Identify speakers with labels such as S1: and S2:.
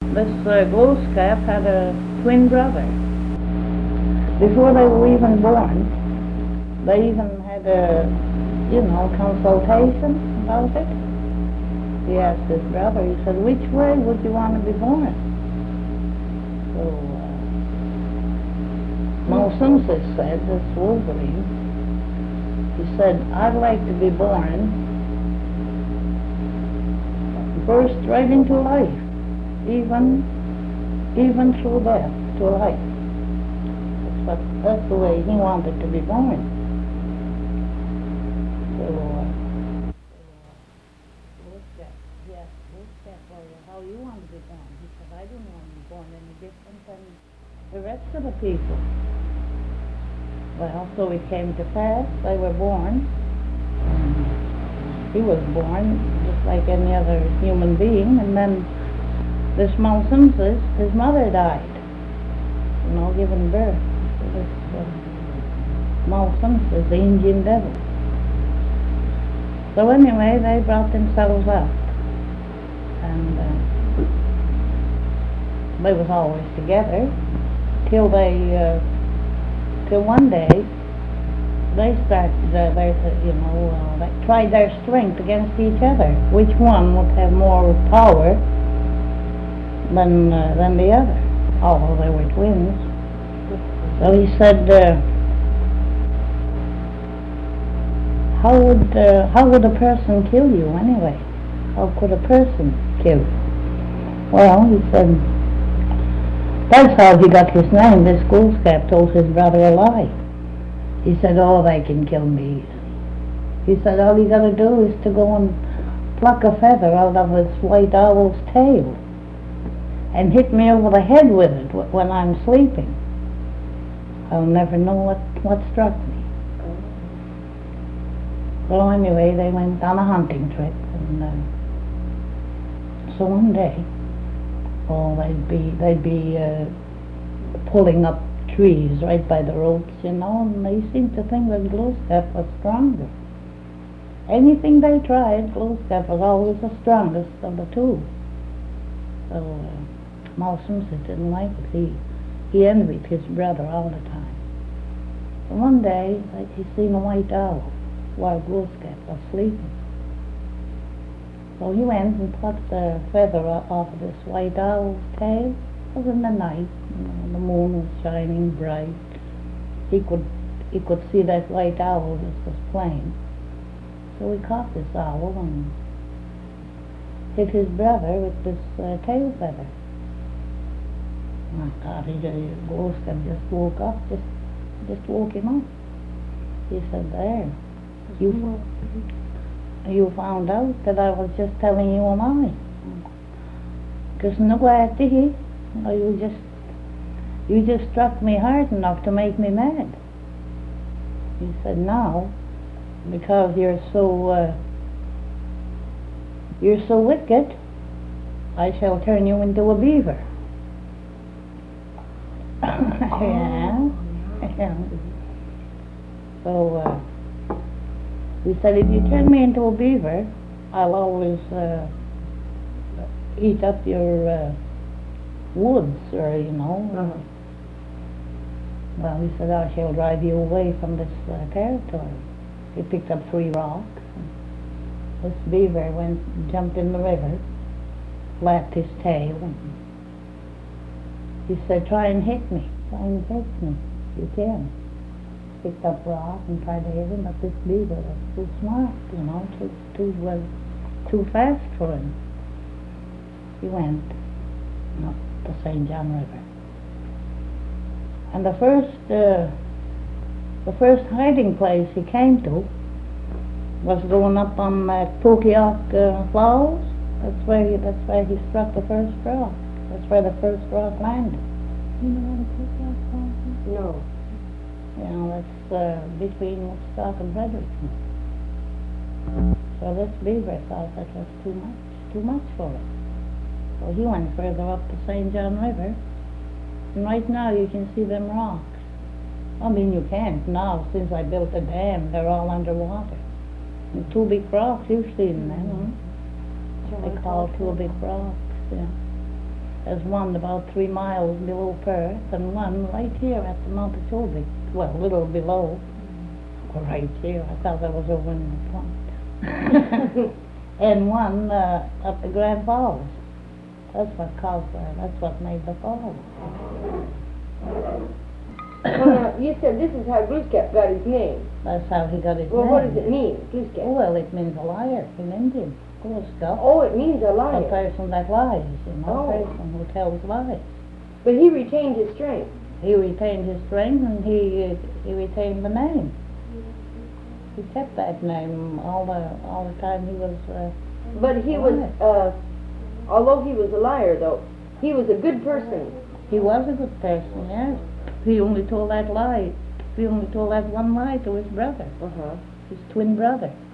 S1: this Glowscap had a twin brother. Before they were even born, they even had a, consultation about it. He asked his brother, he said, which way would you want to be born? So, Malsunsis said, this Wolverine, he said, I'd like to be born burst right into life, even through death to life. That's the way he wanted to be born. So, he asked Glowscap, well, how you want to be born? He said, I didn't want to be born any different than the rest of the people. Well, so it came to pass, they were born. He was born just like any other human being, and then this Malsunsis, his mother died, giving birth to this Malsunsis, the Indian devil. So anyway, they brought themselves up, and they was always together till one day they started, they tried their strength against each other. Which one would have more power than the other? Although they were twins. So he said, how would a person kill you anyway? How could a person kill you? Well, he said, that's how he got his name. This Glowscap told his brother a lie. He said, oh, they can kill me. He said, all you got to do is to go and pluck a feather out of this white owl's tail and hit me over the head with it when I'm sleeping. I'll never know what struck me. So anyway, they went on a hunting trip, and so one day, they'd be pulling up trees right by the ropes, and they seemed to think that Glowscap was stronger. Anything they tried, Glowscap was always the strongest of the two. So Malsunsis didn't like it. He envied his brother all the time. So one day, he seen a white owl while Glowscap was sleeping. So he went and plucked the feather off of this white owl's tail. It was in the night, the moon was shining bright. He could see that white owl that was playing. So he caught this owl and hit his brother with this tail feather. My God, Glowscap just woke up, just woke him up. He said, there, you found out that I was just telling you a lie. Because you just struck me hard enough to make me mad. He said, now, because you're so wicked, I shall turn you into a beaver. Yeah. So he said, if you turn me into a beaver, I'll always eat up your woods, or Well, he said, I shall drive you away from this territory. He picked up 3 rocks. This beaver jumped in the river, flapped his tail, and he said, try and hit me. You can. Picked up rock and tried to hit him, but this beaver was too smart, too fast for him. He went up the St. John River. And the first hiding place he came to was going up on Pukioc Falls. That's where he struck the first rock. That's where the first rock landed.
S2: You know what a Pukioc Falls is?
S1: No. That's between Woodstock and Fredericton. So this beaver thought that was too much for him. So he went further up the St. John River, and right now you can see them rocks. I mean, you can't now, since I built a dam, they're all underwater. And 2 big rocks, you've seen them, huh? They call 2 big rocks, yeah. There's one about 3 miles below Perth, and one right here at the Montessori. Well, a little below. Right here. I thought that was over in the front. And one up the Grand Falls. That's what caused that. That's what made the falls.
S3: You said this is how Glooskap got his name.
S1: That's how he got his
S3: Well,
S1: name.
S3: what does it mean, Glooskap?
S1: Well, it means a liar in Indian. Glooskap.
S3: Oh, it means a
S1: A
S3: liar.
S1: person that lies, you know,
S3: Oh.
S1: a person who tells lies.
S3: But he retained his strength.
S1: He retained his strength, and he retained the name. He kept that name all the time he was.
S3: But he was, although he was a liar, though, he was a good person.
S1: He was a good person, yes. He only told that lie. He only told that one lie to his brother,
S3: Uh-huh.
S1: his twin brother.